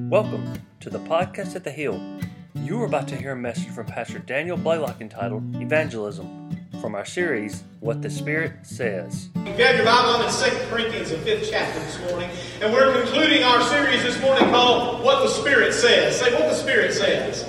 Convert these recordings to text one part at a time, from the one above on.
Welcome to the Podcast at the Hill. You are about to hear a message from Pastor Daniel Blaylock entitled Evangelism from our series, What the Spirit Says. If you have your Bible, I'm in 2 Corinthians, the 5th chapter this morning, and we're concluding our series this morning called What the Spirit Says. Say, what the Spirit says.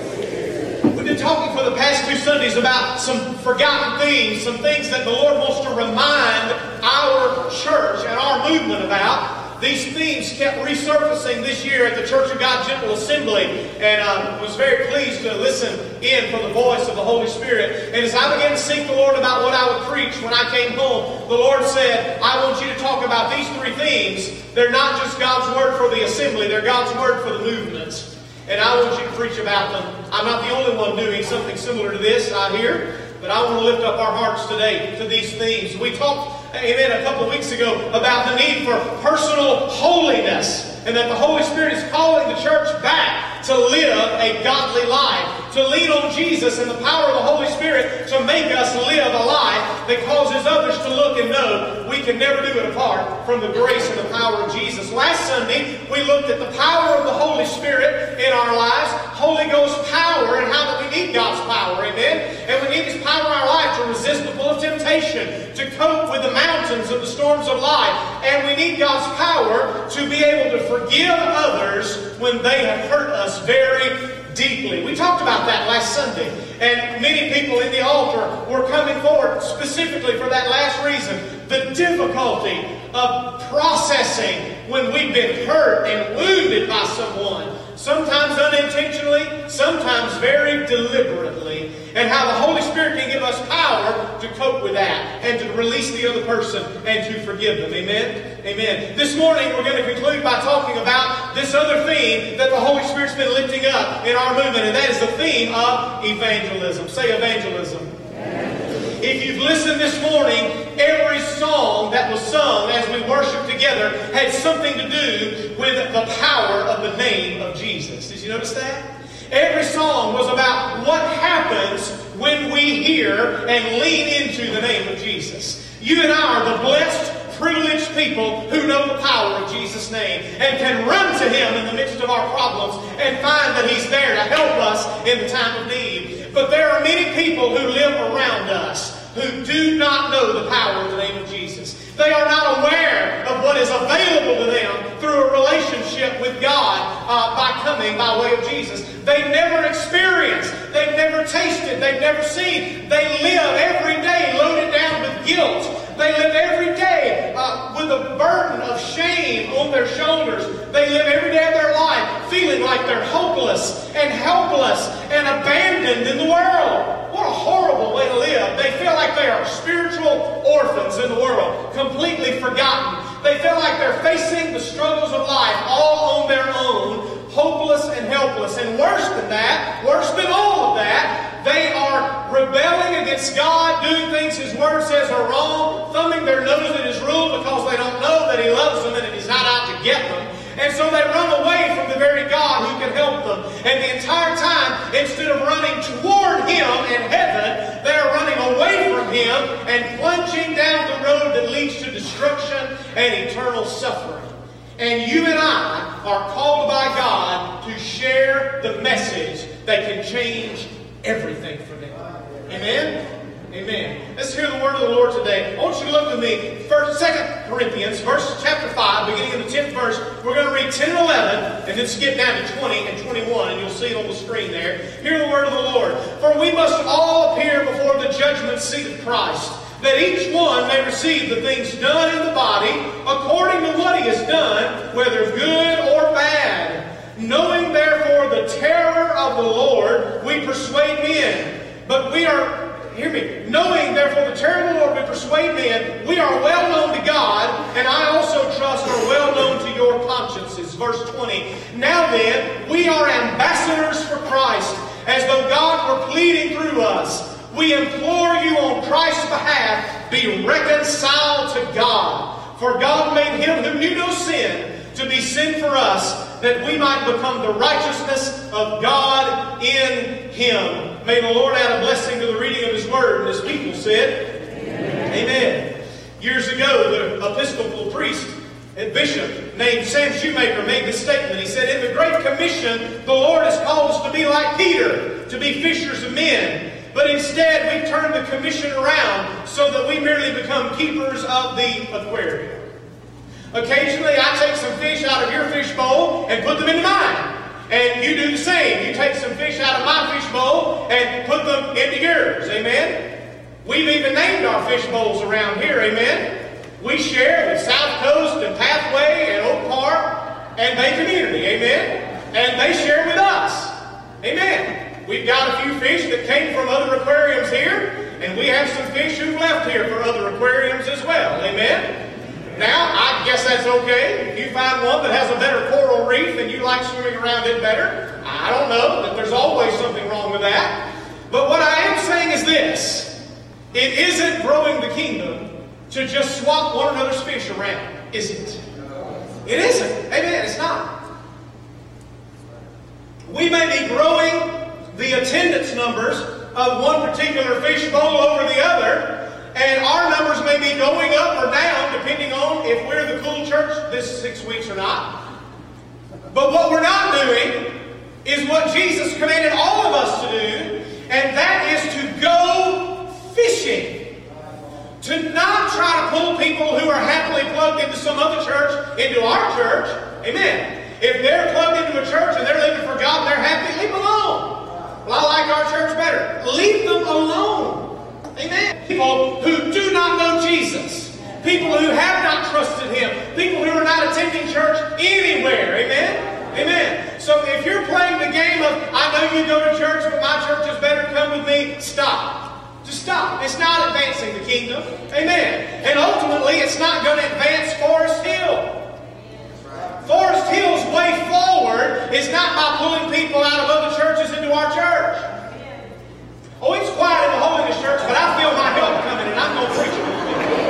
We've been talking for the past 2 Sundays about some forgotten things, some things that the Lord wants to remind our church and our movement about. These themes kept resurfacing this year at the Church of God General Assembly, and I was very pleased to listen in for the voice of the Holy Spirit. And as I began to seek the Lord about what I would preach when I came home, the Lord said, I want you to talk about these 3 themes. They're not just God's Word for the assembly, they're God's Word for the movements. And I want you to preach about them. I'm not the only one doing something similar to this out here, but I want to lift up our hearts today to these themes. We talked, amen, a couple of weeks ago about the need for personal holiness, and that the Holy Spirit is calling the church back to live a godly life, to lean on Jesus and the power of the Holy Spirit to make us live a life that causes others to look and know we can never do it apart from the grace and the power of Jesus. Last Sunday, we looked at the power of the Holy Spirit in our lives, Holy Ghost power, and how that we need God's power, amen? And we need His power in our life to resist the pull of temptation, to cope with the mountains of the storms of life, and we need God's power to be able to forgive others when they have hurt us very deeply. We talked about that last Sunday, and many people in the altar were coming forward specifically for that last reason, the difficulty of processing when we've been hurt and wounded by someone, sometimes unintentionally, sometimes very deliberately, and how the Holy Spirit can give us power to cope with that and to release the other person and to forgive them. Amen? Amen. This morning we're going to conclude by talking about this other theme that the Holy Spirit's been lifting up in our movement, and that is the theme of evangelism. Say evangelism. If you've listened this morning, every song that was sung as we worship together had something to do with the power of the name of Jesus. Did you notice that? Every song was about what happens when we hear and lean into the name of Jesus. You and I are the blessed, privileged people who know the power of Jesus' name and can run to Him in the midst of our problems and find that He's there to help us in the time of need. But there are many people who live around us who do not know the power of the name of Jesus. They are not aware of what is available to them through a relationship with God by coming by way of Jesus. They've never experienced, they've never tasted, they've never seen. They live every day loaded down with guilt. They live every day with a burden of shame on their shoulders. They live every day of their life feeling like they're hopeless and helpless and abandoned in the world. What a horrible way to live. They feel like they are spiritual orphans in the world, completely forgotten. They feel like they're facing the struggles of life all on their own, hopeless and helpless. And worse than that, worse than all of that, they are rebelling against God, doing things His Word says are wrong, thumbing their nose at His rule because they don't know that He loves them and that He's not out to get them. And so they run away from the very God who can help them. And the entire time, instead of running toward Him in heaven, they are running away from Him and plunging down the road that leads to destruction and eternal suffering. And you and I are called by God to share the message that can change everything for them. Amen? Amen. Let's hear the word of the Lord today. I want you to look with me. 2 Corinthians, chapter 5, beginning in the 10th verse. We're going to read 10 and 11, and then skip down to 20 and 21, and you'll see it on the screen there. Hear the word of the Lord. For we must all appear before the judgment seat of Christ, that each one may receive the things done in the body according to what he has done, whether good or bad. Knowing therefore the terror of the Lord, we persuade men. But we are... Hear me. Knowing, therefore, the terror of the Lord, we persuade men, we are well known to God, and I also trust are well known to your consciences. Verse 20. Now then, we are ambassadors for Christ, as though God were pleading through us. We implore you on Christ's behalf, be reconciled to God. For God made Him who knew no sin to be sin for us, that we might become the righteousness of God in Him. May the Lord add a blessing to the reading of His Word. And His people said, Amen. Amen. Years ago, the Episcopal priest and bishop named Sam Shoemaker made this statement. He said, in the great commission, the Lord has called us to be like Peter, to be fishers of men. But instead, we've turned the commission around so that we merely become keepers of the aquarium. Occasionally, I take some fish out of your fish bowl and put them into mine. And you do the same. You take some fish out of my fish bowl and put them into yours. Amen? We've even named our fish bowls around here. Amen? We share with South Coast and Pathway and Oak Park and Bay Community. Amen? And they share with us. Amen? We've got a few fish that came from other aquariums here, and we have some fish who've left here for other aquariums as well. Amen? Now, I guess that's okay. If you find one that has a better coral reef and you like swimming around it better, I don't know. That there's always something wrong with that. But what I am saying is this. It isn't growing the kingdom to just swap one another's fish around, is it? It isn't. Amen. It's not. We may be growing the attendance numbers of one particular fish bowl over the other, and our numbers may be going up or down depending on if we're the cool church this 6 weeks or not. But what we're not doing is what Jesus commanded all of us to do, and that is to go fishing. To not try to pull people who are happily plugged into some other church into our church. Amen. If they're plugged into a church and they're living for God and they're happy, leave them alone. Well, I like our church better. Leave them alone. Amen. People who do not know Jesus. People who have not trusted Him. People who are not attending church anywhere. Amen? Amen. So if you're playing the game of, I know you go to church, but my church is better, come with me, stop. Just stop. It's not advancing the kingdom. Amen. And ultimately, it's not going to advance Forest Hill. Forest Hill's way forward is not by pulling people out of other churches into our church. Oh, it's quiet in the Holiness Church, but I feel my help coming, and I'm going to preach it.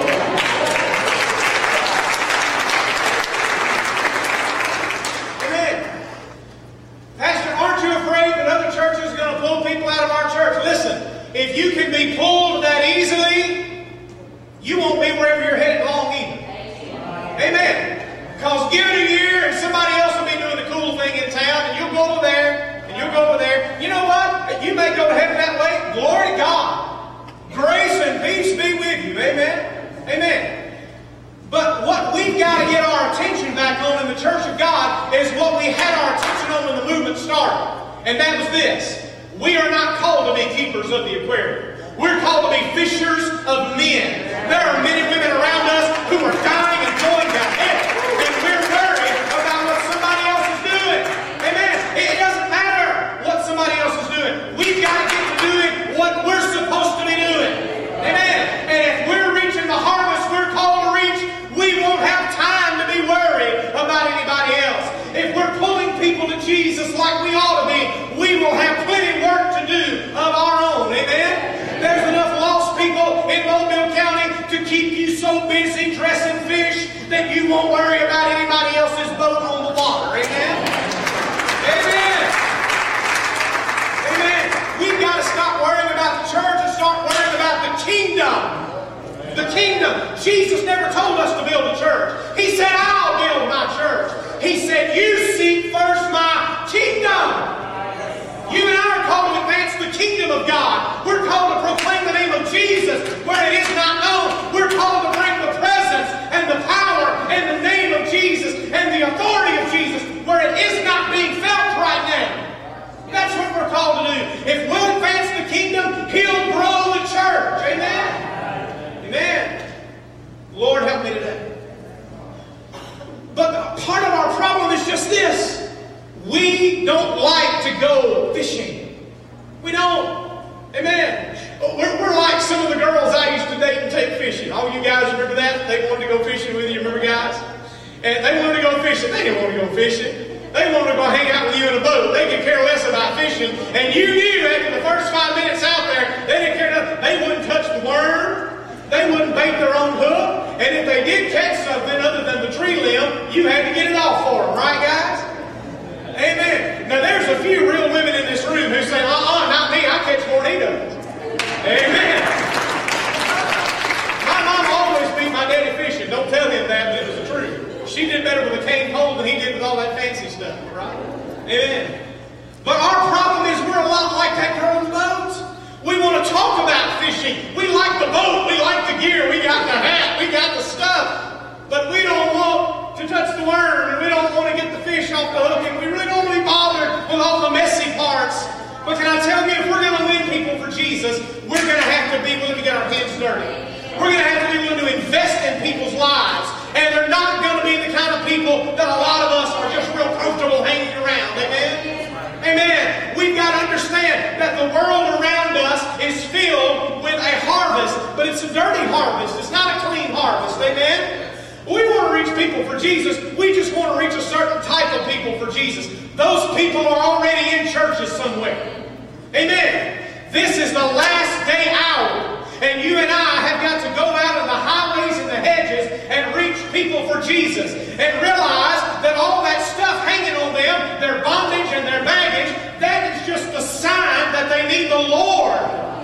Amen. Pastor, aren't you afraid that other churches are going to pull people out of our church? Listen, if you can be pulled that easily, you won't be wherever you're headed long either. Amen. Because give it a year, and somebody else will be doing the cool thing in town, and you'll go over there. And you'll go over there. You know what? You may go to heaven that way. Glory to God. Grace and peace be with you. Amen? Amen. But what we've got to get our attention back on in the church of God is what we had our attention on when the movement started. And that was this. We are not called to be keepers of the aquarium. We're called to be fishers of men. There are men and women around us who are dying and going to hell. And we're worried about what somebody else is doing. Amen. It doesn't matter what somebody else is doing. We've got to get to doing what we're supposed to be doing. Amen. And if we're reaching the harvest we're called to reach, we won't have time to be worried about anybody else. If we're pulling people to Jesus like we ought to be, we will have plenty work to do of our own. Amen. There's enough lost people in Mobile County to keep you so busy dressing fish that you won't worry about anybody else's boat on the water. Amen? Amen. Amen. We've got to stop worrying about the church and start worrying about the kingdom. The kingdom. Jesus never told us to build a church. He said, I'll build my church. He said, you seek first my kingdom. You and I are called to advance the kingdom of God. We're called to proclaim the name of Jesus where it is not known. We're called to bring the presence and the power and the name of Jesus and the authority of Jesus where it is not being felt right now. That's what we're called to do. If we'll advance the kingdom, He'll grow the church. Amen? Amen. Lord, help me today. But part of our problem is just this. We don't like to go fishing. We don't. Amen. We're like some of the girls I used to date and take fishing. All you guys remember that? They wanted to go fishing with you. Remember, guys? And they wanted to go fishing. They didn't want to go fishing. They wanted to go hang out with you in a boat. They could care less about fishing. And you knew after the first 5 minutes out there, they didn't care nothing. They wouldn't touch the worm. They wouldn't bait their own hook. And if they did catch something other than the tree limb, you had to get it off for them. Right, guys? Amen. Now, there's a few real women in this room who say, not me. I catch tornadoes. Amen. My mom always beat my daddy fishing. Don't tell him that, but it was the truth. She did better with a cane pole than he did with all that fancy stuff, right? Amen. But our problem is we're a lot like that girl in the boat. We want to talk about fishing. We like the boat. We like the gear. We got the hat. We got the stuff. But we don't want to touch the worm. And we don't want to get the fish off the hook. And we really don't want to be bothered with all the messy parts. But can I tell you, if we're going to win people for Jesus, we're going to have to be willing to get our hands dirty. We're going to have to be willing to invest in people's lives. And they're not going to be the kind of people that a lot of us are just real comfortable hanging around. Amen? Amen. We've got to understand that the world around us is filled with a harvest, but it's a dirty harvest. It's not a clean harvest. Amen? We want to reach people for Jesus. We just want to reach a certain type of people for Jesus. Those people are already in churches somewhere. Amen. This is the last day hour, and you and I have got to go out in the highways and the hedges and reach people for Jesus and realize that all that stuff hanging on them, their bondage and their baggage, that is just a sign that they need the Lord.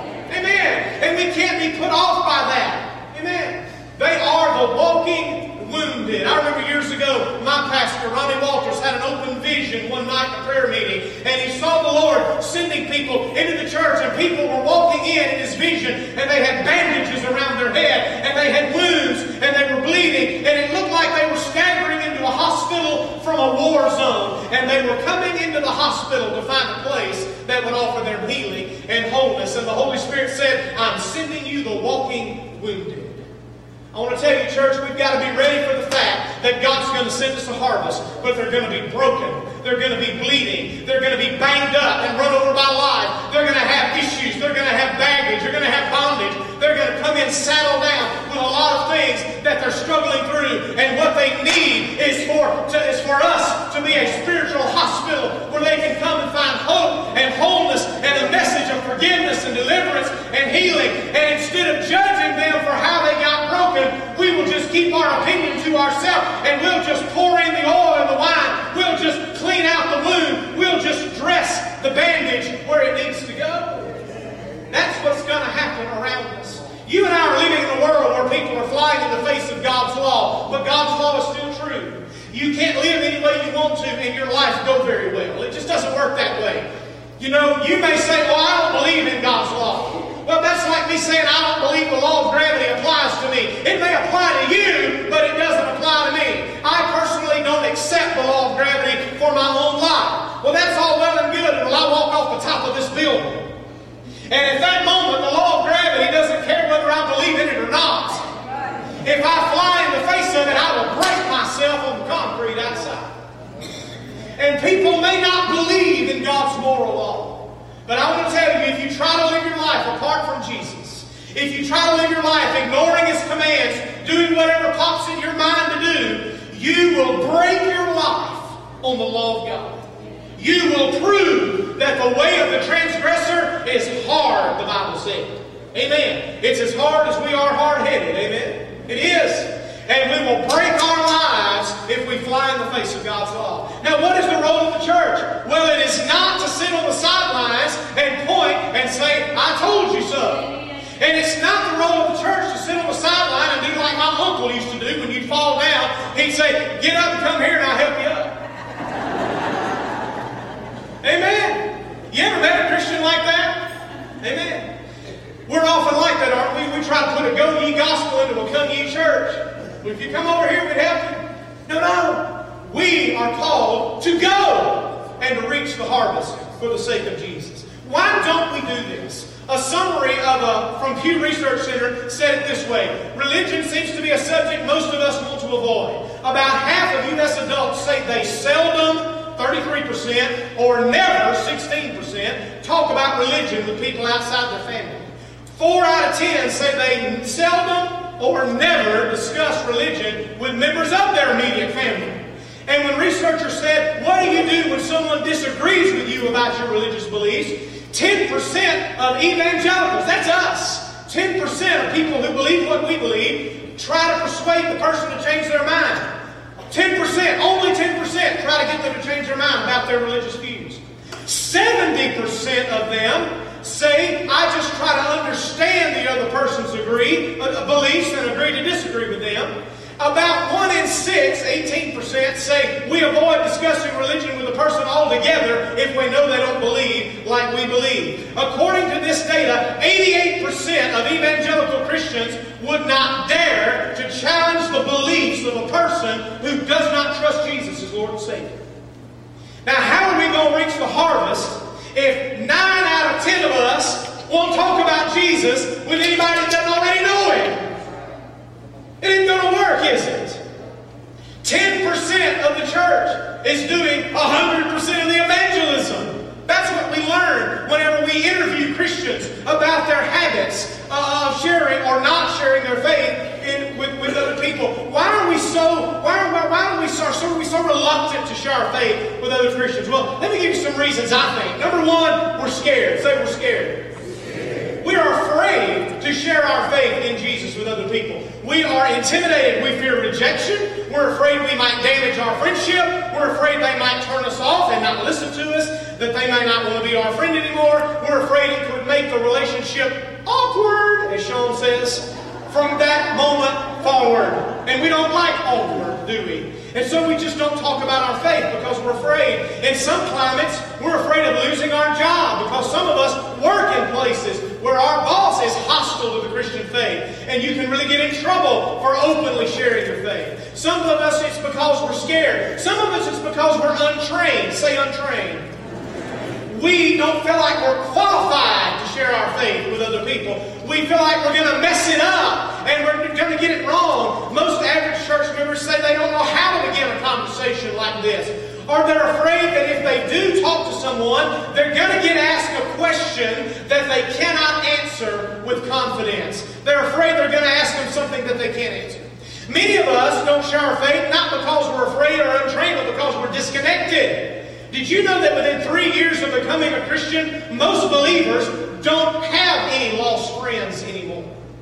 Amen. And we can't be put off by that. Amen. They are the walking wounded. I remember years ago, my pastor, Ronnie Walters, had an open vision one night in a prayer meeting, and he saw the Lord sending people into the church, and people were walking in his vision, and they had bandages around their head, and they had wounds, and they were bleeding, and it looked like they were staggering into a hospital from a war zone, and they were coming into the hospital to find a place that would offer them healing and wholeness. And the Holy Spirit said, I'm sending you the walking wounded. I want to tell you, church, we've got to be ready for the fact that God's going to send us a harvest, but they're going to be broken. They're going to be bleeding. They're going to be banged up and run over by life. They're going to have issues. They're going to have baggage. They're going to have bondage. They're going to come in saddled down with a lot of things that they're struggling through. And what they need is for us to be a spiritual hospital where they can come and find hope and wholeness and a message of forgiveness and deliverance and healing. And instead of judging them for how they got broken, we will just keep our opinion to ourselves, and we'll just pour in the oil and the wine. We'll just clean out the wound. We'll just dress the bandage where it needs to go. That's what's going to happen around us. You and I are living in a world where people are flying in the face of God's law, but God's law is still true. You can't live any way you want to and your life go very well. It just doesn't work that way. You know, you may say, well, I don't believe in God's law. Well, that's like me saying I don't believe the law of gravity applies to me. It may apply to you, but it doesn't apply to me. I personally don't accept the law of gravity for my own life. Well, that's all well and good until I walk off the top of this building. And at that moment, the law of gravity doesn't care whether I believe in it or not. If I fly in the face of it, I will break myself on the concrete outside. And people may not believe in God's moral law. But I want to tell you, if you try to live your life apart from Jesus, if you try to live your life ignoring His commands, doing whatever pops in your mind to do, you will break your life on the law of God. You will prove that the way of the transgressor is hard, the Bible said. Amen. It's as hard as we are hard-headed. Amen. It is. And we will break our lives if we fly in the face of God's law. Now, what is the role of the church? Well, it is not to sit on the sidelines and point and say, I told you so. And it's not the role of the church to sit on the sideline and do like my uncle used to do when you'd fall down. He'd say, get up and come here and I'll help you up. Amen. You ever met a Christian like that? Amen. We're often like that, aren't we? We try to put a go ye gospel into a come ye church. Well, if you come over here, we'd help you. No. We are called to go and to reach the harvest for the sake of Jesus. Why don't we do this? A summary from Pew Research Center said it this way. Religion seems to be a subject most of us want to avoid. About half of U.S. adults say they seldom, 33%, or never, 16%, talk about religion with people outside their family. 4 out of 10 say they seldom or never discuss religion with members of their immediate family. And when researchers said, what do you do when someone disagrees with you about your religious beliefs? 10% of evangelicals, that's us, 10% of people who believe what we believe, try to persuade the person to change their mind. 10%, only 10% try to get them to change their mind about their religious views. 70% of them say, I just try to understand the other person's beliefs and agree to disagree with them. About 1 in 6, 18%, say we avoid discussing religion with a person altogether if we know they don't believe like we believe. According to this data, 88% of evangelical Christians would not dare to challenge the beliefs of a person who does not trust Jesus as Lord and Savior. Now, how are we going to reach the harvest if 9 out of 10 of us won't talk about Jesus with anybody that doesn't already know Him? It ain't going to work, is it? 10% of the church is doing 100% of the evangelism. That's what we learn whenever we interview Christians about their habits of sharing or not sharing their faith with other people. Why are we so reluctant to share our faith with other Christians? Well, let me give you some reasons, I think. Number one, we're scared. Say we're scared. We are afraid to share our faith in Jesus with other people. We are intimidated. We fear rejection. We're afraid we might damage our friendship. We're afraid they might turn us off and not listen to us, that they may not want to be our friend anymore. We're afraid it could make the relationship awkward, as Sean says, from that moment forward. And we don't like awkward, do we? And so we just don't talk about our faith because we're afraid. In some climates, we're afraid of losing our job because some of us work in places where our boss is hostile to the Christian faith. And you can really get in trouble for openly sharing your faith. Some of us, it's because we're scared. Some of us, it's because we're untrained. Say untrained. We don't feel like we're qualified to share our faith with other people. We feel like we're going to mess it up and we're going to get it wrong. Most average church members say they don't know how to begin a conversation like this. Or they're afraid that if they do talk to someone, they're going to get asked a question that they cannot answer with confidence. They're afraid they're going to ask them something that they can't answer. Many of us don't share our faith not because we're afraid or untrained, but because we're disconnected. Did you know that within 3 years of becoming a Christian, most believers don't have any lost friends anymore?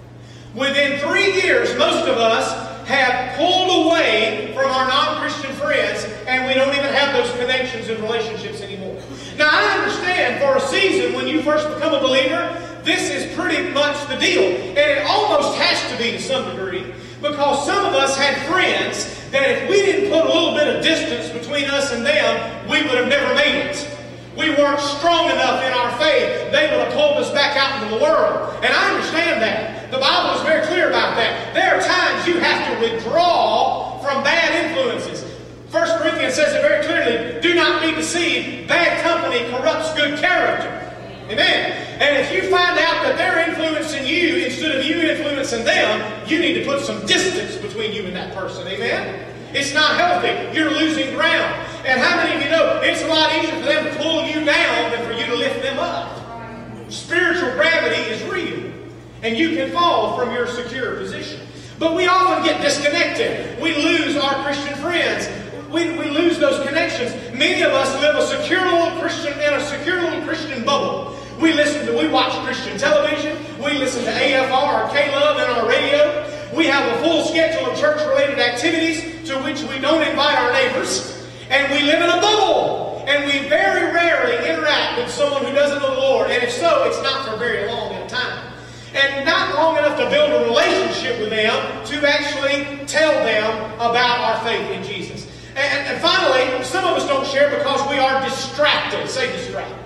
Within 3 years, most of us have pulled away from our non-Christian friends, and we don't even have those connections and relationships anymore. Now, I understand for a season when you first become a believer, this is pretty much the deal. And it almost has to be to some degree, because some of us had friends that if we didn't put a little bit of distance between us and them, we would have never made it. We weren't strong enough in our faith. They would have pulled us back out into the world. And I understand that. The Bible is very clear about that. There are times you have to withdraw from bad influences. 1 Corinthians says it very clearly, do not be deceived. Bad company corrupts good character. Amen. And if you find out that they're influencing you instead of you influencing them, you need to put some distance between you and that person. Amen. It's not healthy. You're losing ground. And how many of you know it's a lot easier for them to pull you down than for you to lift them up? Spiritual gravity is real. And you can fall from your secure position. But we often get disconnected. We lose our Christian friends. We lose those connections. Many of us live a secure little Christian bubble. We watch Christian television. We listen to AFR or K-Love in our radio. We have a full schedule of church-related activities to which we don't invite our neighbors. And we live in a bubble. And we very rarely interact with someone who doesn't know the Lord. And if so, it's not for very long at a time. And not long enough to build a relationship with them to actually tell them about our faith in Jesus. And finally, some of us don't share because we are distracted. Say distracted.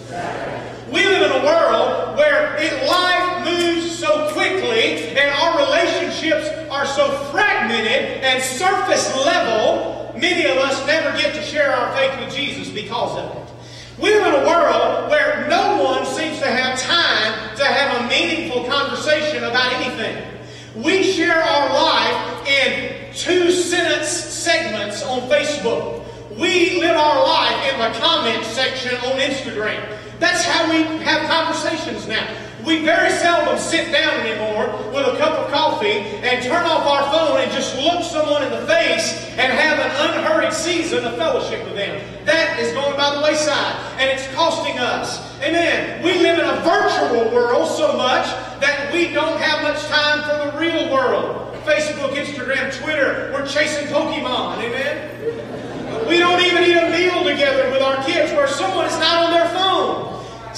We live in a world where life moves so quickly and our relationships are so fragmented and surface level, many of us never get to share our faith with Jesus because of it. We live in a world where no one seems to have time to have a meaningful conversation about anything. We share our life in 2-sentence segments on Facebook. We live our life in the comment section on Instagram. That's how we have conversations now. We very seldom sit down anymore with a cup of coffee and turn off our phone and just look someone in the face and have an unhurried season of fellowship with them. That is going by the wayside, and it's costing us. Amen. We live in a virtual world so much that we don't have much time for the real world. Facebook, Instagram, Twitter, we're chasing Pokemon. Amen. We don't even eat a meal together with our kids where someone is not on their phone.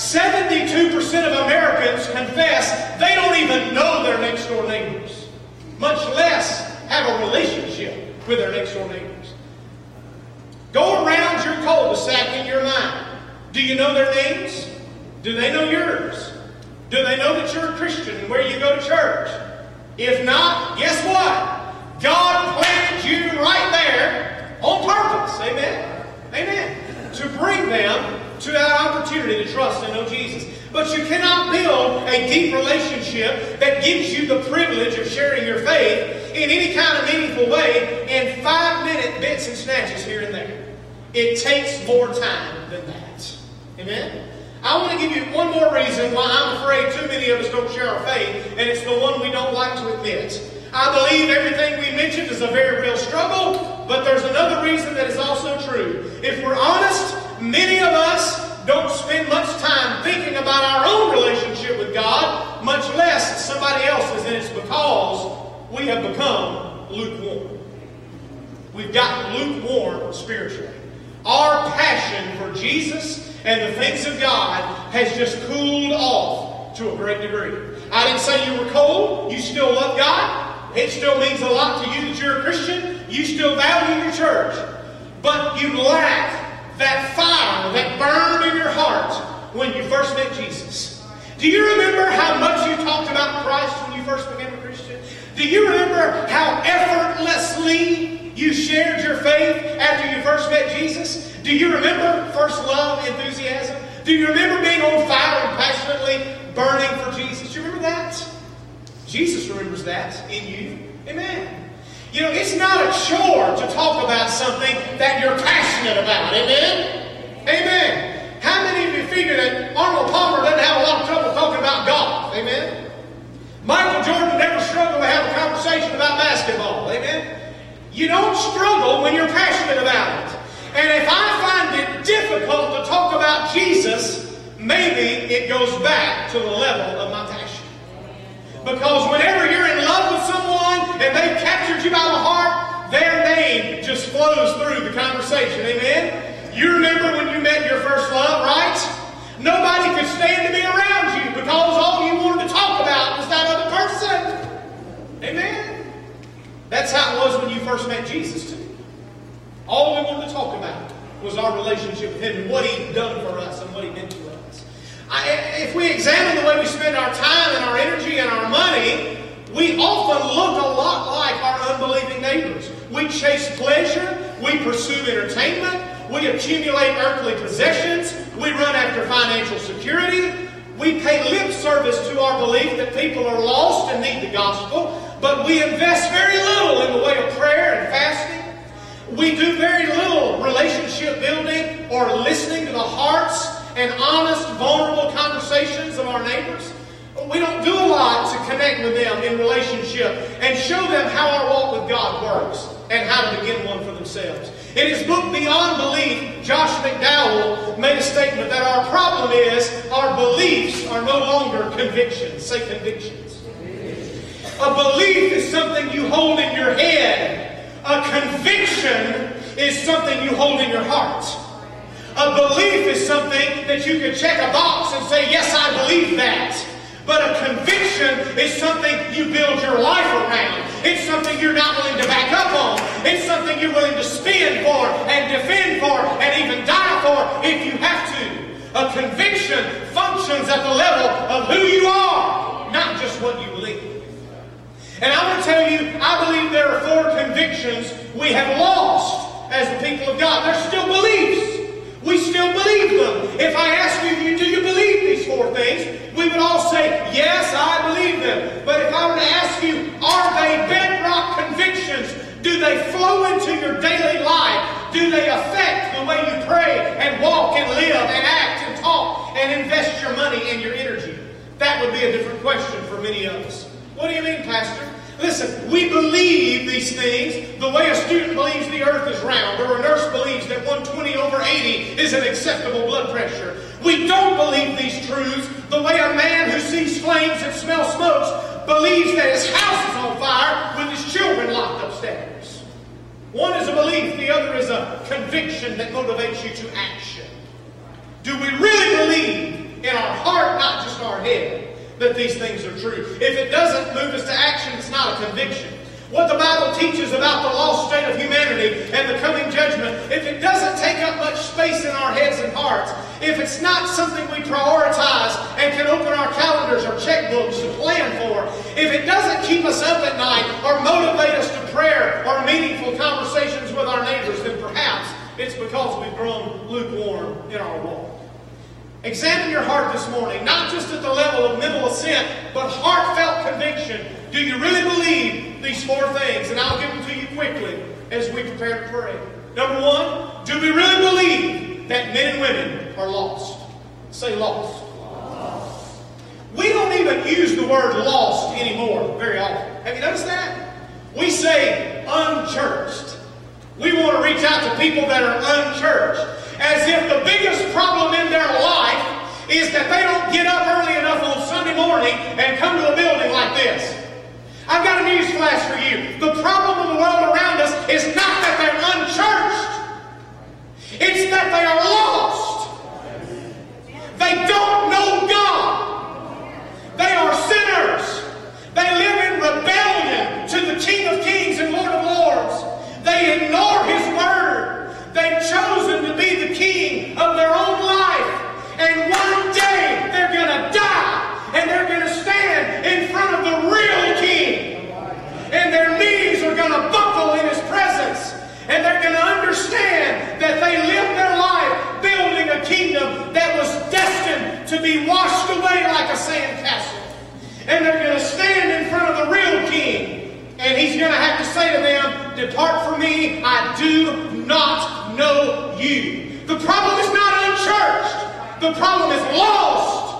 72% of Americans confess they don't even know their next door neighbors, much less have have a relationship with their next door neighbors. Go around your cul-de-sac in your mind. Do you know their names? Do they know yours? Do they know that you're a Christian and where you go to church? If not, guess what? God planted you right there on purpose. Amen? Amen. To bring them to that opportunity to trust and know Jesus. But you cannot build a deep relationship that gives you the privilege of sharing your faith in any kind of meaningful way in 5-minute bits and snatches here and there. It takes more time than that. Amen? I want to give you one more reason why I'm afraid too many of us don't share our faith, and it's the one we don't like to admit. I believe everything we mentioned is a very real struggle, but there's another reason that is also true. If we're honest, many of us don't spend much time thinking about our own relationship with God, much less somebody else's, and it's because we have become lukewarm. We've gotten lukewarm spiritually. Our passion for Jesus and the things of God has just cooled off to a great degree. I didn't say you were cold. You still love God. It still means a lot to you that you're a Christian. You still value your church. But you lack that fire that burned in your heart when you first met Jesus. Do you remember how much you talked about Christ when you first became a Christian? Do you remember how effortlessly you shared your faith after you first met Jesus? Do you remember first love, enthusiasm? Do you remember being on fire and passionately burning for Jesus? Do you remember that? Jesus remembers that in you. Amen. You know, it's not a chore to talk about something that you're passionate about. Amen? Amen. How many of you figure that Arnold Palmer doesn't have a lot of trouble talking about golf? Amen? Michael Jordan never struggled to have a conversation about basketball. Amen? You don't struggle when you're passionate about it. And if I find it difficult to talk about Jesus, maybe it goes back to the level of my passion. Because whenever you're in love with someone and they've captured you by the heart, their name just flows through the conversation. Amen? You remember when you met your first love, right? Nobody could stand to be around you because all you wanted to talk about was that other person. Amen? That's how it was when you first met Jesus too. All we wanted to talk about was our relationship with Him and what He'd done for us and what He meant to us. If we examine the way we spend our time and our energy and our money, we often look a lot like our unbelieving neighbors. We chase pleasure, we pursue entertainment, we accumulate earthly possessions, we run after financial security, we pay lip service to our belief that people are lost and need the gospel, but we invest very little in the way of prayer and fasting. We do very little relationship building or listening to the hearts and honest, vulnerable conversations of our neighbors. We don't do a lot to connect with them in relationship and show them how our walk with God works and how to begin one for themselves. In his book, Beyond Belief, Josh McDowell made a statement that our problem is our beliefs are no longer convictions. Say convictions. A belief is something you hold in your head. A conviction is something you hold in your heart. A belief is something that you can check a box and say, yes, I believe that. But a conviction is something you build your life around. It's something you're not willing to back up on. It's something you're willing to spend for and defend for and even die for if you have to. A conviction functions at the level of who you are, not just what you believe. And I want to tell you, I believe there are 4 convictions we have lost as the people of God. They're still beliefs. We still believe them. If I ask you, do you believe these 4 things? We would all say, yes, I believe them. But if I were to ask you, are they bedrock convictions? Do they flow into your daily life? Do they affect the way you pray and walk and live and act and talk and invest your money and your energy? That would be a different question for many of us. What do you mean, Pastor? Listen, we believe these things the way a student believes the earth is round, or a nurse believes that 120/80 is an acceptable blood pressure. We don't believe these truths the way a man who sees flames and smells smokes believes that his house is on fire with his children locked upstairs. One is a belief, the other is a conviction that motivates you to action. Do we really believe in our heart, not just our head, that these things are true? If it doesn't move us to action, it's not a conviction. what the Bible teaches about the lost state of humanity and the coming judgment, if it doesn't take up much space in our heads and hearts, if it's not something we prioritize and can open our calendars or checkbooks to plan for, if it doesn't keep us up at night or motivate us to prayer or meaningful conversations with our neighbors, then perhaps it's because we've grown lukewarm in our walk. Examine your heart this morning, not just at the level of mental assent, but heartfelt conviction. Do you really believe these four things? And I'll give them to you quickly as we prepare to pray. Number one, do we really believe that men and women are lost? Say lost. Lost. We don't even use the word lost anymore very often. Have you noticed that? We say unchurched. We want to reach out to people that are unchurched, as if the biggest problem in their life is that they don't get up early enough on Sunday morning and come to a building like this. I've got a news flash for you. The problem in the world around us is not that they're unchurched. It's that they are lost. They don't know God. They are sinners. They live in rebellion to the King of Kings and Lord of Lords. They ignore His Word. They've chosen to be the king of their own life. And one day they're going to die. And they're going to stand in front of the real king. And their knees are going to buckle in His presence. And they're going to understand that they lived their life building a kingdom that was destined to be washed away like a sandcastle. And they're going to stand in front of the real king. And He's going to have to say to them, "Depart from me, I do not know you." The problem is not unchurched. The problem is lost.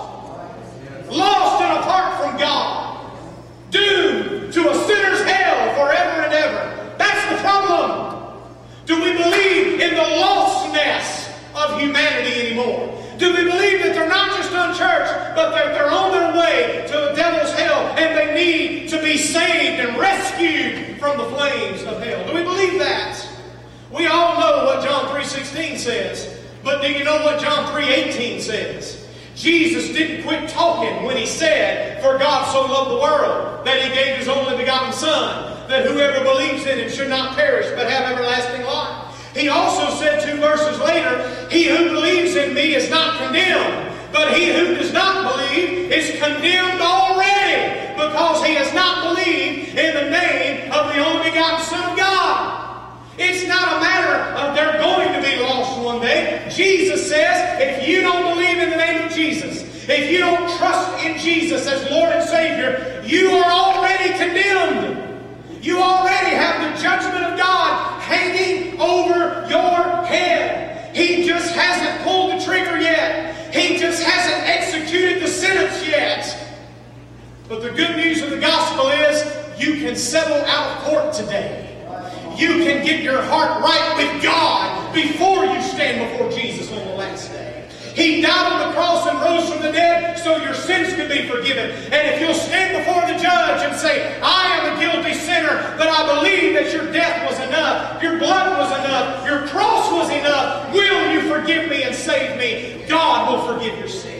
Lost and apart from God. Doomed to a sinner's hell forever and ever. That's the problem. Do we believe in the lostness of humanity anymore? Do we believe that they're not just unchurched, but that they're on their way to the devil's hell and they need to be saved and rescued from the flames of hell? Do we believe that? We all know what John 3:16 says, but do you know what John 3:18 says? Jesus didn't quit talking when He said, "For God so loved the world that He gave His only begotten Son, that whoever believes in Him should not perish but have everlasting life." He also said 2 verses later, "He who believes in me is not condemned, but he who does not believe is condemned already, because he has not believed in the name of the only begotten Son of God." It's not a matter of they're going to be lost one day. Jesus says, if you don't believe in the name of Jesus, if you don't trust in Jesus as Lord and Savior, you are already condemned. You already have the judgment of God hanging over your head. He just hasn't pulled the trigger yet. He just hasn't executed the sentence yet. But the good news of the gospel is you can settle out of court today. You can get your heart right with God before you stand before Jesus on the last day. He died on the cross and rose from the dead so your sins could be forgiven. And if you'll stand before the judge and say, "I am a guilty sinner, but I believe that your death was enough, your blood was enough, your cross was enough, will you forgive me and save me?" God will forgive your sin.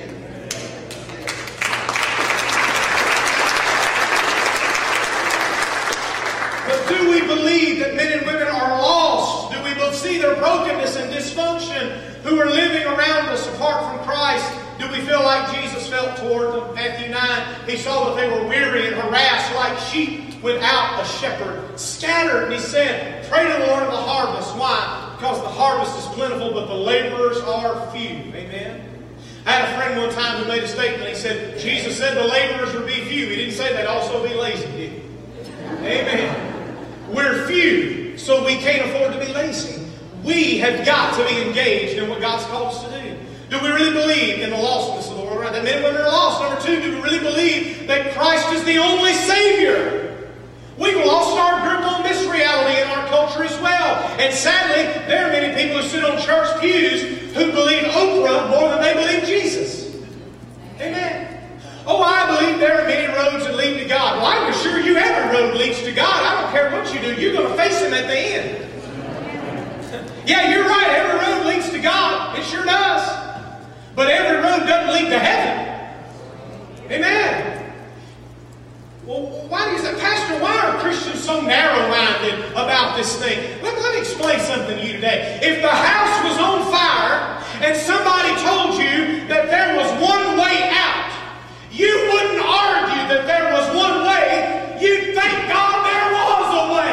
But do we believe that men and women are lost? Do we see their brokenness and dysfunction who are living around us apart from Christ? Do we feel like Jesus felt toward them? Matthew 9, He saw that they were weary and harassed like sheep without a shepherd, scattered. And He said, "Pray to the Lord of the harvest." Why? Because the harvest is plentiful, but the laborers are few. Amen? I had a friend one time who made a statement. He said, Jesus said the laborers would be few. He didn't say they'd also be lazy, did He? Amen. We're few, so we can't afford to be lazy. We have got to be engaged in what God's called us to do. Do we really believe in the lostness of the world? Right? That men and women are lost. Number 2, do we really believe that Christ is the only Savior? We've lost our grip on this reality in our culture as well. And sadly, there are many people who sit on church pews who believe Oprah more than they believe Jesus. Amen. "Oh, I believe there are many roads that lead to God." Well, I can assure you every road leads to God. I don't care what you do. You're going to face Him at the end. Yeah, you're right. Every road leads to God. It sure does. But every road doesn't lead to heaven. Amen. Well, why do you say, Pastor, why are Christians so narrow-minded about this thing? Let me explain something to you today. If the house was on fire and somebody told you that there was one way out, you wouldn't argue that there was one way. You'd thank God there was a way.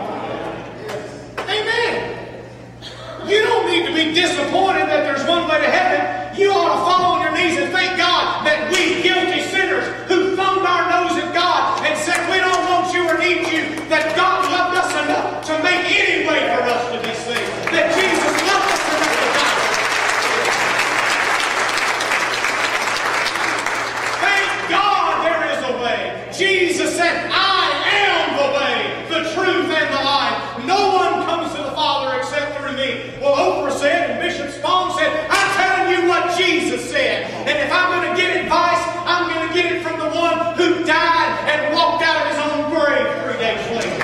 Amen. You don't need to be disappointed that there's one way to heaven. You ought to fall on your knees and thank God that we guilty sinners who thumbed our nose at God and said we don't want you or need you, that God loved us enough to make any way for us to be saved. That Jesus loved us enough to die. Thank God there is a way. Jesus said, I am the way, the truth, and the life. No one comes to the Father except through me. Well, Oprah said, and Bishop Spong said, I'm telling you what Jesus said. And if I'm going to get advice, I'm going to get it from the one who died and walked out of his own grave 3 days later.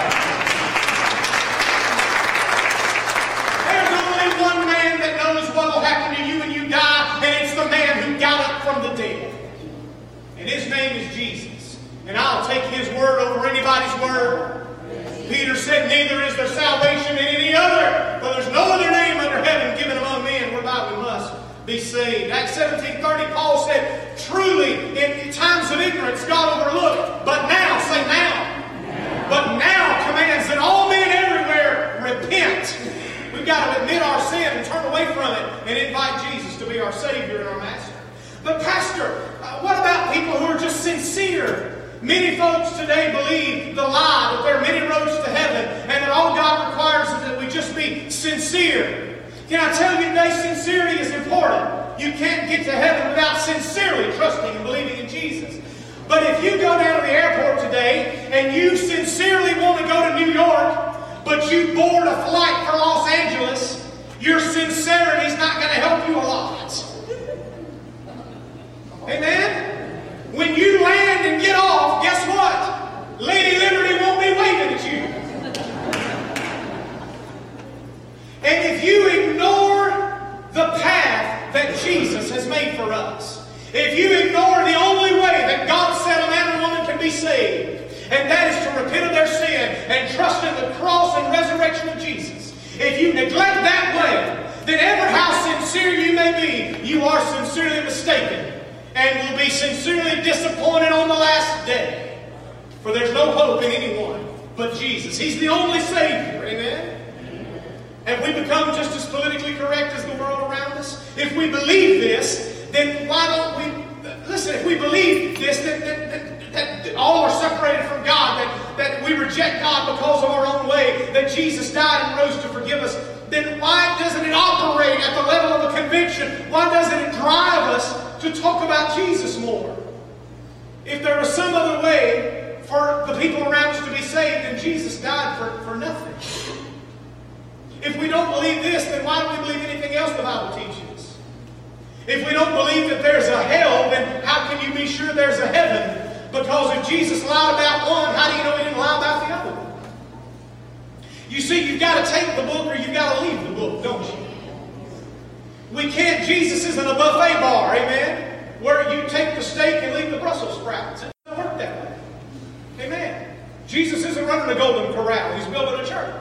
There's only one man that knows what will happen to you when you die, and it's the man who got up from the dead. And his name is Jesus. And I'll take his word over anybody's word. Peter said, neither is there salvation in any other, for there's no other name under heaven given among men whereby we must be saved. Acts 17:30, Paul said, truly, in times of ignorance, God overlooked. But now, say now. But now commands that all men everywhere repent. We've got to admit our sin and turn away from it and invite Jesus to be our Savior and our Master. But Pastor, what about people who are just sincere? Many folks today believe the lie that there are many roads to heaven and that all God requires is that we just be sincere. Can I tell you today, sincerity is important. You can't get to heaven without sincerely trusting and believing in Jesus. But if you go down to the airport today and you sincerely want to go to New York, but you board a flight for Los Angeles, your sincerity is not going to help you a lot. Amen? When you land and get off, guess what? Lady Liberty won't be waving at you. And if you ignore the path that Jesus has made for us, if you ignore the only way that God said a man and woman can be saved, and that is to repent of their sin and trust in the cross and resurrection of Jesus, if you neglect that way, then ever how sincere you may be, you are sincerely mistaken. And will be sincerely disappointed on the last day. For there's no hope in anyone but Jesus. He's the only Savior. Amen? Have we become just as politically correct as the world around us? If we believe this, then why don't we... Listen, if we believe this, that all are separated from God, that we reject God because of our own way, that Jesus died and rose to forgive us, then why doesn't it operate at the level of a conviction? Why doesn't it drive us to talk about Jesus more? If there was some other way for the people around us to be saved, then Jesus died for nothing. If we don't believe this, then why do we believe anything else the Bible teaches? If we don't believe that there's a hell, then how can you be sure there's a heaven? Because if Jesus lied about one, how do you know he didn't lie about the other one? You see, you've got to take the book or you've got to leave the book, don't you? We can't, Jesus isn't a buffet bar, amen? Where you take the steak and leave the Brussels sprouts. It doesn't work that way. Amen. Jesus isn't running a golden corral. He's building a church.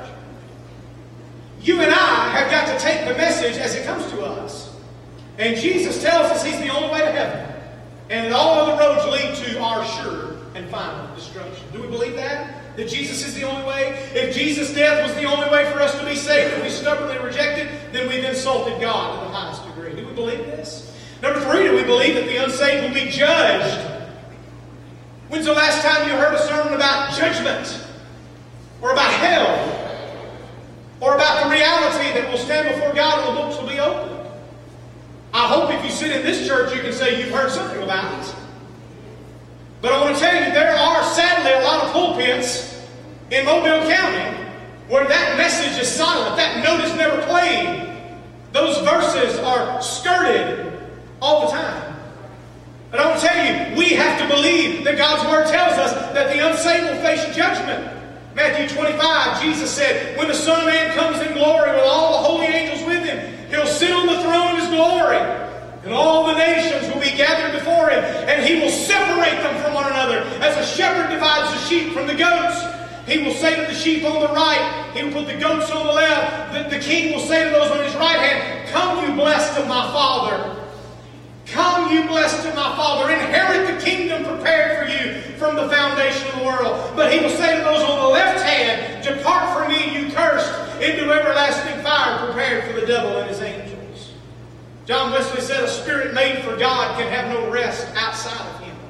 You and I have got to take the message as it comes to us. And Jesus tells us He's the only way to heaven. And that all other roads lead to our sure and final destruction. Do we believe that? That Jesus is the only way? If Jesus' death was the only way for us to be saved and we stubbornly reject it, then we've insulted God to the highest degree. Do we believe this? Number 3, do we believe that the unsaved will be judged? When's the last time you heard a sermon about judgment? Or about hell? Or about the reality that we'll stand before God and the books will be opened? I hope if you sit in this church you can say you've heard something about it. But I want to tell you, there are sadly a lot of pulpits in Mobile County where that message is silent. That note is never played. Those verses are skirted all the time. But I want to tell you, we have to believe that God's Word tells us that the unsaved will face judgment. Matthew 25, Jesus said, when the Son of Man comes in glory with all the holy angels with Him, He'll sit on the throne of His glory, and all the nations will be gathered before him, and he will separate them from one another. As a shepherd divides the sheep from the goats, he will say to the sheep on the right, he will put the goats on the left. The king will say to those on his right hand, come, you blessed of my Father. Come, you blessed of my Father. Inherit the kingdom prepared for you from the foundation of the world. But he will say to those on the left hand, depart from me, you cursed, into everlasting fire prepared for the devil and his angels. John Wesley said, a spirit made for God can have no rest outside of him.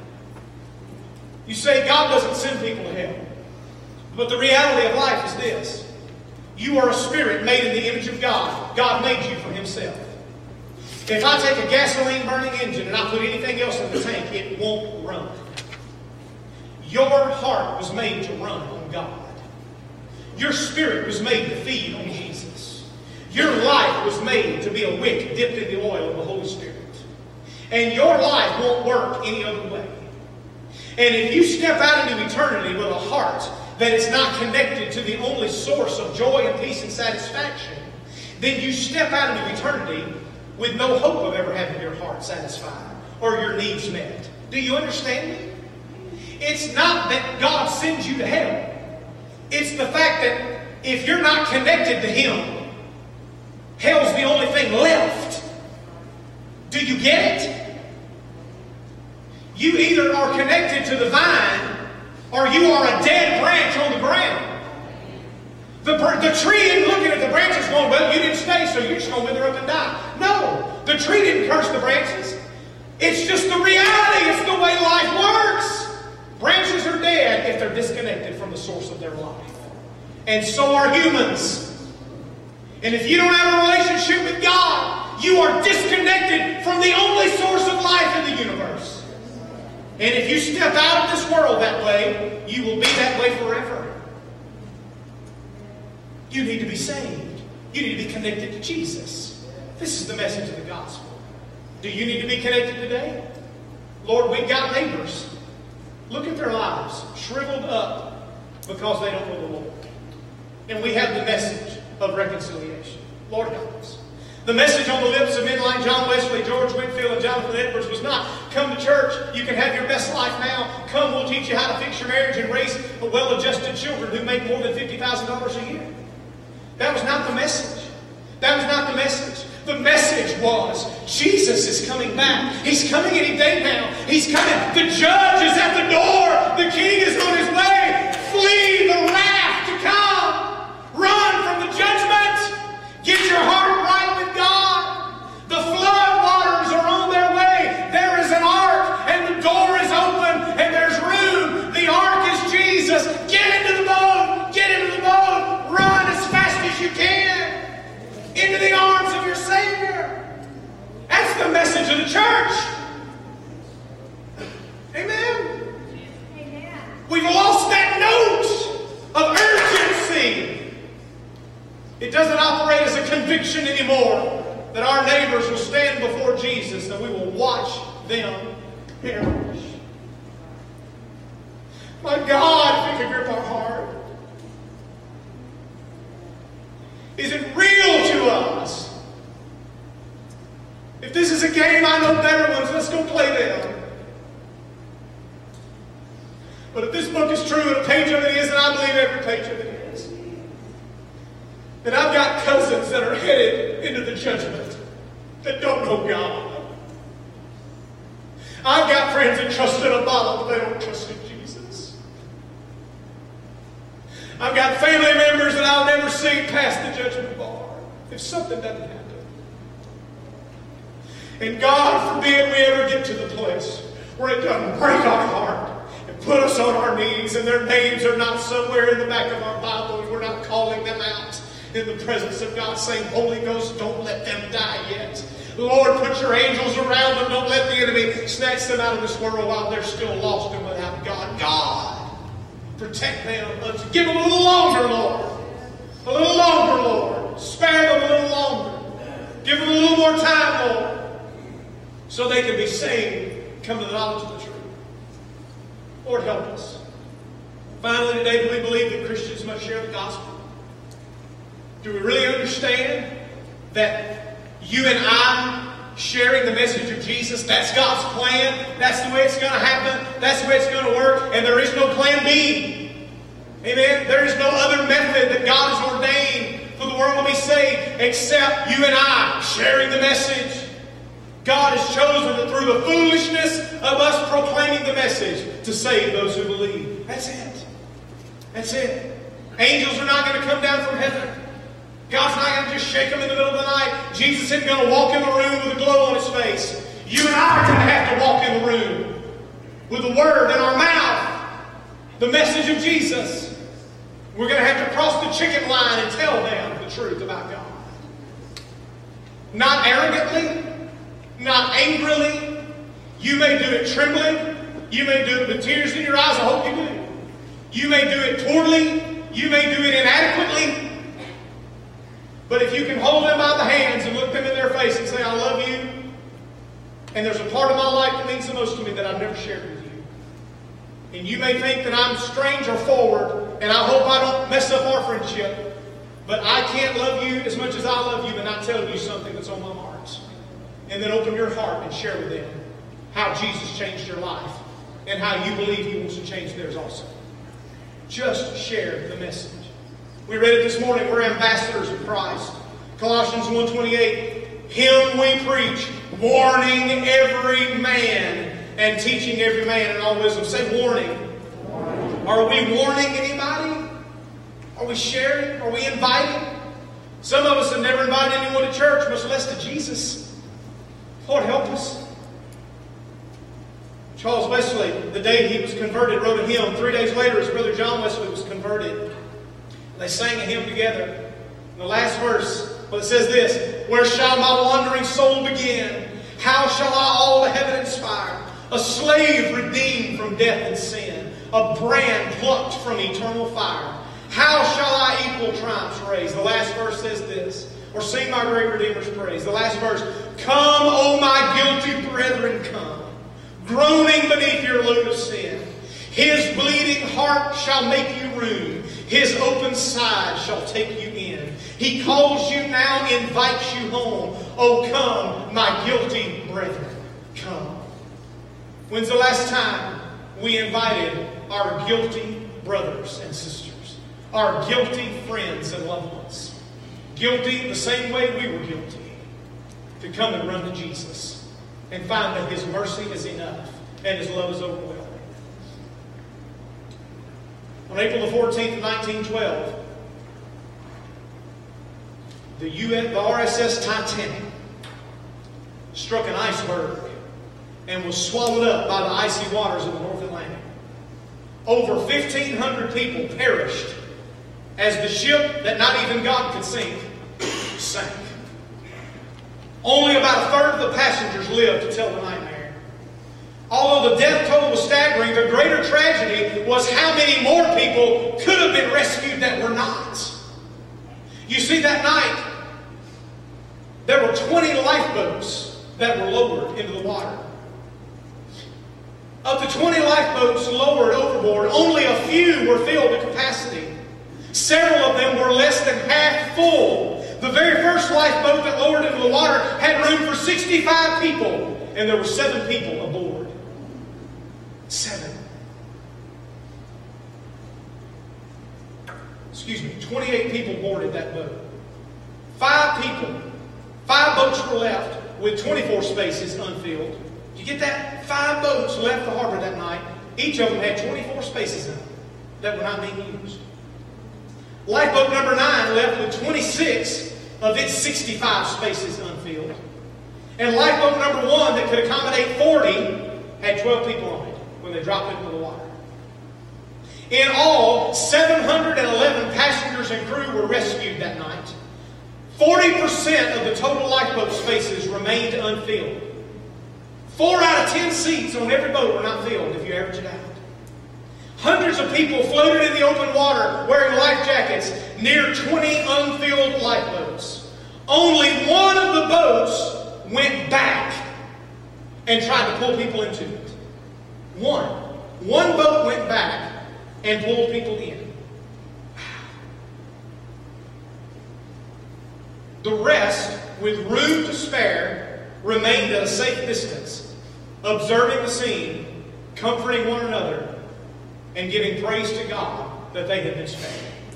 You say God doesn't send people to hell. But the reality of life is this. You are a spirit made in the image of God. God made you for himself. If I take a gasoline-burning engine and I put anything else in the tank, it won't run. Your heart was made to run on God. Your spirit was made to feed on Jesus. Your life was made to be a wick dipped in the oil of the Holy Spirit. And your life won't work any other way. And if you step out into eternity with a heart that is not connected to the only source of joy and peace and satisfaction, then you step out into eternity with no hope of ever having your heart satisfied or your needs met. Do you understand me? It's not that God sends you to hell. It's the fact that if you're not connected to him, hell's the only thing left. Do you get it? You either are connected to the vine or you are a dead branch on the ground. The tree isn't looking at the branches going, well, you didn't stay, so you're just going to wither up and die. No, the tree didn't curse the branches. It's just the reality. It's the way life works. Branches are dead if they're disconnected from the source of their life. And so are humans. And if you don't have a relationship with God, you are disconnected from the only source of life in the universe. And if you step out of this world that way, you will be that way forever. You need to be saved. You need to be connected to Jesus. This is the message of the gospel. Do you need to be connected today? Lord, we've got neighbors. Look at their lives, shriveled up because they don't know the Lord. And we have the message of reconciliation. Lord help us. The message on the lips of men like John Wesley, George Whitefield, and Jonathan Edwards was not, come to church, you can have your best life now. Come, we'll teach you how to fix your marriage and raise well-adjusted children who make more than $50,000 a year. That was not the message. That was not the message. The message was, Jesus is coming back. He's coming any day now. He's coming. The judge is at the door. The king is on his way. Flee the wrath to come. Run from the judgment. Get your heart right with God. The flood waters are on their way. There is an ark, and the door is open, and there's room. The ark is Jesus. Get into the boat. Get into the boat. Run as fast as you can into the arms of your Savior. That's the message of the church. Amen. Amen. We've lost that note of urgency. It doesn't operate as a conviction anymore that our neighbors will stand before Jesus and we will watch them perish. My God, if you could grip our heart. Is it real to us? If this is a game, I know better ones. Let's go play them. But if this book is true, and a page of it is, and I believe every page of it is, then I've got cousins that are headed into the judgment that don't know God. I've got friends that trust in a bottle, but they don't trust in Jesus. I've got family members that I'll never see past the judgment bar if something doesn't happen. And God forbid we ever get to the place where it doesn't break our heart and put us on our knees and their names are not somewhere in the back of our Bible and we're not calling them out in the presence of God saying, Holy Ghost, don't let them die yet. Lord, put your angels around them. Don't let the enemy snatch them out of this world while they're still lost and without God. God, protect them. Give them a little longer, Lord. A little longer, Lord. Spare them a little longer. Give them a little more time, Lord. So they can be saved, come to the knowledge of the truth. Lord, help us. Finally, today, do we believe that Christians must share the gospel? Do we really understand that you and I sharing the message of Jesus. That's God's plan. That's the way it's going to happen. That's the way it's going to work. And there is no plan B. Amen? There is no other method that God has ordained for the world to be saved except you and I sharing the message. God has chosen that through the foolishness of us proclaiming the message to save those who believe. That's it. That's it. Angels are not going to come down from heaven. God's not going to just shake them in the middle of the night. Jesus isn't going to walk in the room with a glow on His face. You and I are going to have to walk in the room with the Word in our mouth. The message of Jesus. We're going to have to cross the chicken line and tell them the truth about God. Not arrogantly. Not angrily. You may do it trembling. You may do it with tears in your eyes. I hope you do. You may do it poorly. You may do it inadequately. But if you can hold them by the hands and look them in their face and say, I love you, and there's a part of my life that means the most to me that I've never shared with you. And you may think that I'm strange or forward, and I hope I don't mess up our friendship, but I can't love you as much as I love you and not tell you something that's on my heart. And then open your heart and share with them how Jesus changed your life and how you believe He wants to change theirs also. Just share the message. We read it this morning. We're ambassadors of Christ. Colossians 1:28. Him we preach, warning every man and teaching every man in all wisdom. Say warning. Are we warning anybody? Are we sharing? Are we inviting? Some of us have never invited anyone to church, much less to Jesus. Lord, help us. Charles Wesley, the day he was converted, wrote a hymn. 3 days later, his brother John Wesley was converted. They sang a hymn together. In the last verse, well, it says this: Where shall my wandering soul begin? How shall I all to heaven inspire? A slave redeemed from death and sin, a brand plucked from eternal fire. How shall I equal triumphs raise? The last verse says this. Or sing my great Redeemer's praise. The last verse. Come, O my guilty brethren, come, groaning beneath your load of sin. His bleeding heart shall make you room. His open side shall take you in. He calls you now, invites you home. Oh, come, my guilty brethren, come. When's the last time we invited our guilty brothers and sisters, our guilty friends and loved ones, guilty the same way we were guilty, to come and run to Jesus and find that His mercy is enough and His love is overwhelming? On April the 14th of 1912, the RSS Titanic struck an iceberg and was swallowed up by the icy waters of the North Atlantic. Over 1,500 people perished as the ship that not even God could sink sank. Only about a third of the passengers lived to tell the nightmare. Although the death toll was staggering, the greater tragedy was how many more people could have been rescued that were not. You see, that night, there were 20 lifeboats that were lowered into the water. Of the 20 lifeboats lowered overboard, only a few were filled to capacity. Several of them were less than half full. The very first lifeboat that lowered into the water had room for 65 people, and there were 7 people aboard. 7. 28 people boarded that boat. 5 people. 5 boats were left with 24 spaces unfilled. Did you get that? 5 boats left the harbor that night. Each of them had 24 spaces in them that were not being used. Lifeboat number 9 left with 26 of its 65 spaces unfilled. And lifeboat number 1 that could accommodate 40 had 12 people on it when they dropped into the water. In all, 711 passengers and crew were rescued that night. 40% of the total lifeboat spaces remained unfilled. 4 out of 10 seats on every boat were not filled if you average it out. Hundreds of people floated in the open water wearing life jackets near 20 unfilled lifeboats. Only one of the boats went back and tried to pull people into it. One boat went back and pulled people in. The rest, with room to spare, remained at a safe distance, observing the scene, comforting one another, and giving praise to God that they had been spared.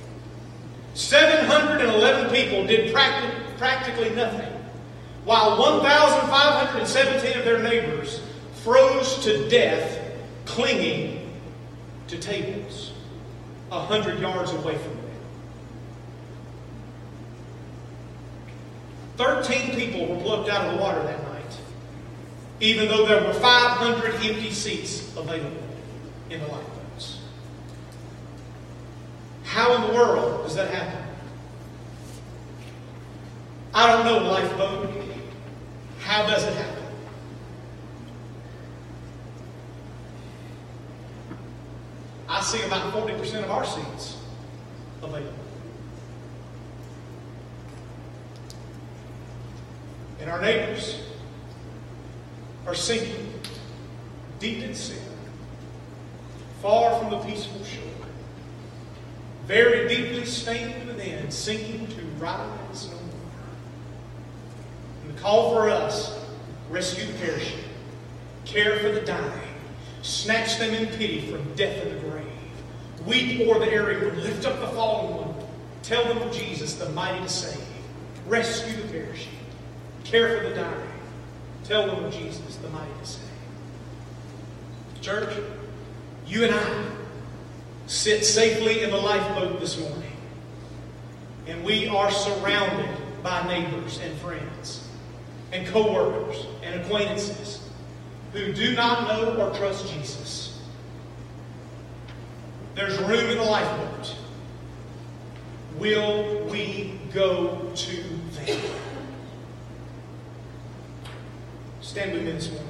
711 people did practically nothing, while 1,517 of their neighbors froze to death clinging to tables 100 yards away from them. 13 people were plucked out of the water that night, even though there were 500 empty seats available in the lifeboats. How in the world does that happen? I don't know, lifeboat. How does it happen? I see about 40% of our seats available. And our neighbors are sinking deep in sin, far from the peaceful shore, very deeply stained within, sinking to rise no more. And the call for us, rescue the perishing, care for the dying, snatch them in pity from death and the grave, weep o'er the erring one, lift up the fallen one, tell them of Jesus, the mighty to save, rescue the perishing, care for the dying, tell them of Jesus, the mighty to save. Church, you and I sit safely in the lifeboat this morning, and we are surrounded by neighbors and friends and co-workers and acquaintances who do not know or trust Jesus. There's room in the lifeboat. Will we go to them? Stand with me this morning.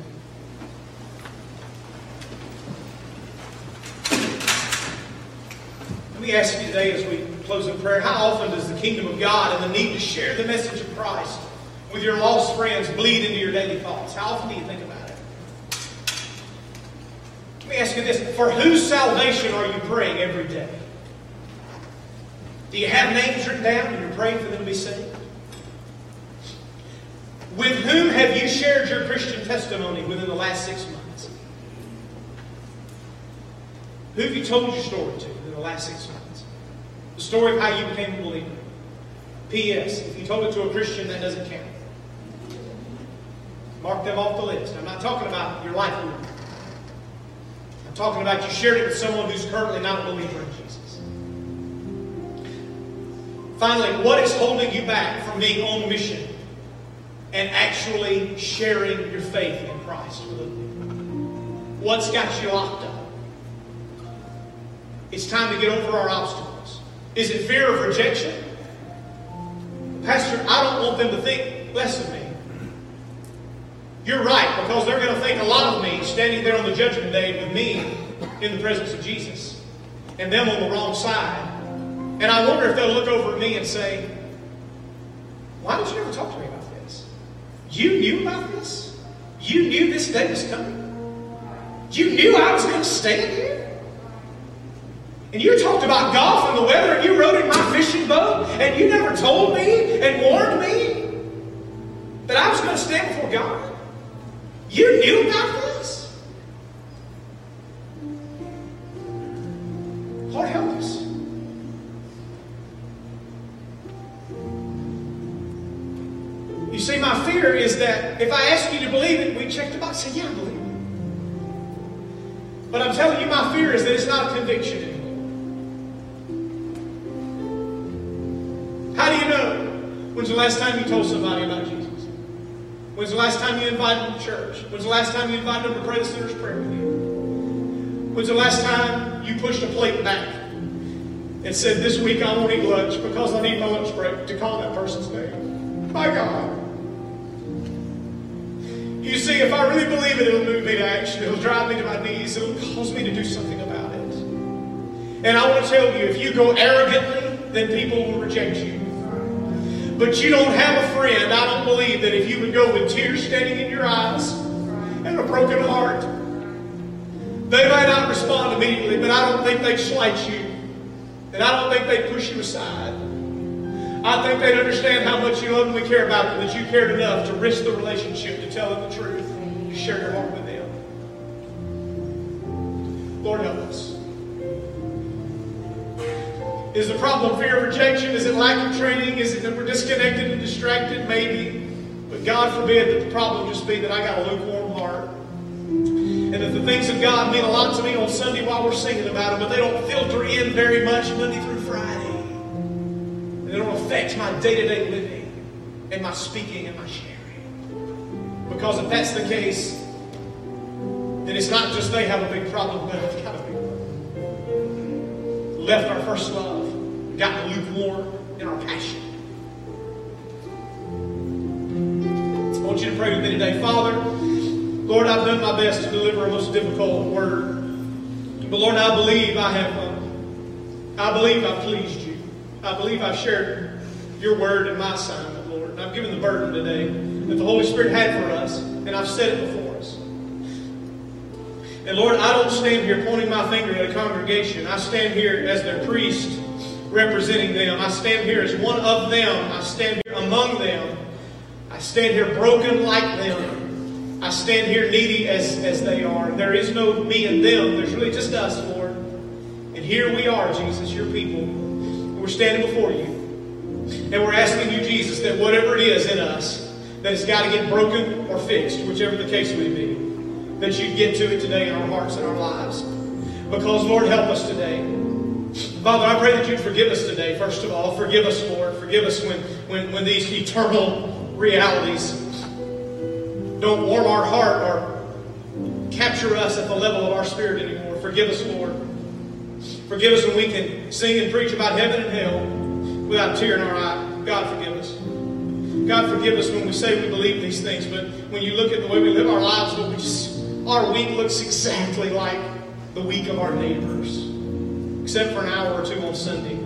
Let me ask you today as we close in prayer, how often does the kingdom of God and the need to share the message of Christ with your lost friends bleed into your daily thoughts? How often do you think about it? Let me ask you this. For whose salvation are you praying every day? Do you have names written down and you're praying for them to be saved? With whom have you shared your Christian testimony within the last 6 months? Who have you told your story to in the last 6 months? The story of how you became a believer. P.S. If you told it to a Christian, that doesn't count. Mark them off the list. I'm not talking about your life group. I'm talking about you shared it with someone who's currently not a believer in Jesus. Finally, what is holding you back from being on mission and actually sharing your faith in Christ with other people? What's got you locked up? It's time to get over our obstacles. Is it fear of rejection? Pastor, I don't want them to think less of me. You're right, because they're going to think a lot of me standing there on the judgment day with me in the presence of Jesus and them on the wrong side. And I wonder if they'll look over at me and say, why did you never talk to me about this? You knew about this? You knew this day was coming? You knew I was going to stand here? And you talked about golf and the weather, and you rode in my fishing boat, and you never told me and warned me that I was going to stand before God? You knew about this? Lord, help us. You see, my fear is that if I ask you to believe it, we check the box and say, yeah, I believe it. But I'm telling you, my fear is that it's not a conviction anymore. How do you know? When's the last time you told somebody about Jesus? When's the last time you invited them to church? When's the last time you invited them to pray the sinner's prayer with you? When's the last time you pushed a plate back and said, this week I won't eat lunch because I need my lunch break, to call that person's name? My God. You see, if I really believe it, it'll move me to action. It'll drive me to my knees. It'll cause me to do something about it. And I want to tell you, if you go arrogantly, then people will reject you. But you don't have a friend, I don't believe, that if you would go with tears standing in your eyes and a broken heart, they might not respond immediately, but I don't think they'd slight you. And I don't think they'd push you aside. I think they'd understand how much you love them and care about them, that you cared enough to risk the relationship, to tell them the truth, to share your heart with them. Lord, help us. Is the problem fear of rejection? Is it lack of training? Is it that we're disconnected and distracted? Maybe. But God forbid that the problem just be that I got a lukewarm heart. And that the things of God mean a lot to me on Sunday while we're singing about them, but they don't filter in very much Monday through Friday. And they don't affect my day-to-day living and my speaking and my sharing. Because if that's the case, then it's not just they have a big problem, but I've got a big one. Left our first love, gotten lukewarm in our passion. I want you to pray with me today. Father, Lord, I've done my best to deliver a most difficult word. But Lord, I believe I've pleased you. I believe I've shared your word and my assignment, Lord. And I've given the burden today that the Holy Spirit had for us, and I've set it before us. And Lord, I don't stand here pointing my finger at a congregation. I stand here as their priest, representing them. I stand here as one of them. I stand here among them. I stand here broken like them. I stand here needy as they are. There is no me and them. There's really just us, Lord. And here we are, Jesus, your people. And we're standing before you. And we're asking you, Jesus, that whatever it is in us that has got to get broken or fixed, whichever the case may be, that you'd get to it today in our hearts and our lives. Because, Lord, help us today. Father, I pray that you'd forgive us today, first of all. Forgive us, Lord. Forgive us when these eternal realities don't warm our heart or capture us at the level of our spirit anymore. Forgive us, Lord. Forgive us when we can sing and preach about heaven and hell without a tear in our eye. God, forgive us. God, forgive us when we say we believe these things, but when you look at the way we live our lives, our week looks exactly like the week of our neighbors, except for an hour or two on Sunday.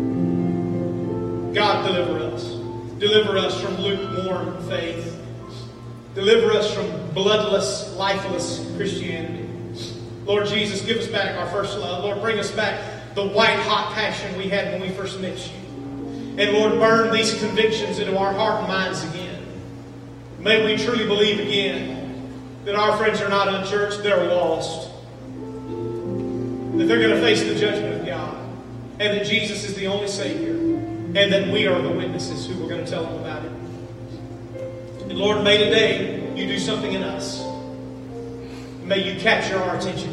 God, deliver us. Deliver us from lukewarm faith. Deliver us from bloodless, lifeless Christianity. Lord Jesus, give us back our first love. Lord, bring us back the white-hot passion we had when we first met you. And Lord, burn these convictions into our heart and minds again. May we truly believe again that our friends are not unchurched, they're lost. That they're going to face the judgment of God. And that Jesus is the only Savior. And that we are the witnesses who are going to tell them about it. And Lord, may today you do something in us. May you capture our attention.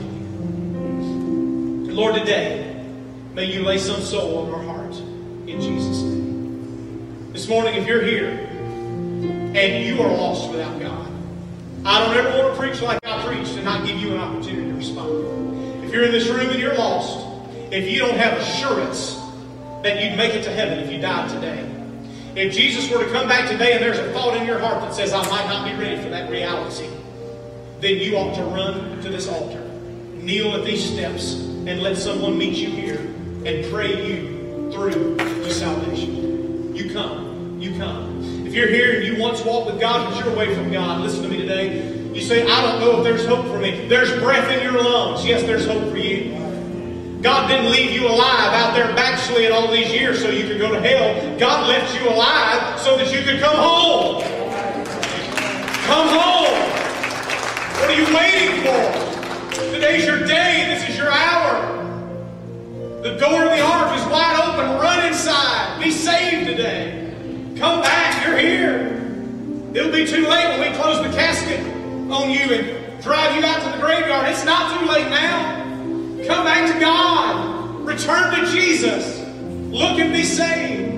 And Lord, today, may you lay some soul on our heart. In Jesus' name. This morning, if you're here and you are lost without God, I don't ever want to preach like I preached and not give you an opportunity to respond. If you're in this room and you're lost, if you don't have assurance that you'd make it to heaven if you died today, if Jesus were to come back today and there's a thought in your heart that says, I might not be ready for that reality, then you ought to run to this altar, kneel at these steps, and let someone meet you here and pray you through to salvation. You come. You come. If you're here and you once walked with God but you're away from God, listen to me today. You say, I don't know if there's hope for me. There's breath in your lungs. Yes, there's hope for you. God didn't leave you alive out there backslid all these years so you could go to hell. God left you alive so that you could come home. Come home. What are you waiting for? Today's your day. This is your hour. The door of the ark is wide open. Run inside. Be saved today. Come back. You're here. It'll be too late when we close the casket on you and drive you out to the graveyard. It's not too late now. Come back to God. Return to Jesus. Look and be saved.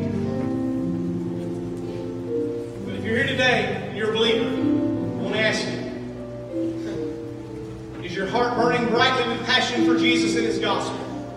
But if you're here today and you're a believer, I want to ask you, is your heart burning brightly with passion for Jesus and His gospel?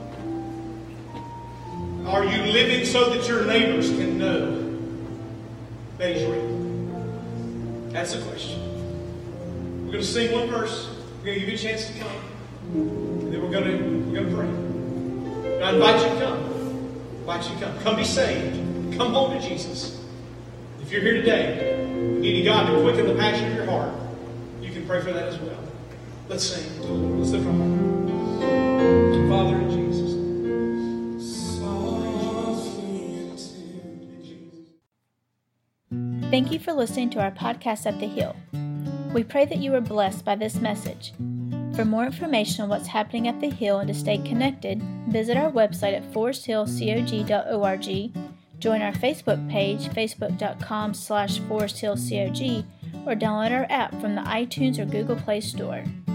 Are you living so that your neighbors can know that He's real? That's the question. We're going to sing one verse. We're going to give you a chance to come. And then we're going to pray. And I invite you to come. Come be saved. Come home to Jesus. If you're here today, needing God to quicken the passion of your heart, you can pray for that as well. Let's sing to the Lord. Let's lift our heart. Father, in Jesus' name. Softly into Jesus. Thank you for listening to our podcast at the Hill. We pray that you are blessed by this message. For more information on what's happening at the Hill and to stay connected, visit our website at foresthillcog.org, join our Facebook page, facebook.com/foresthillcog, or download our app from the iTunes or Google Play Store.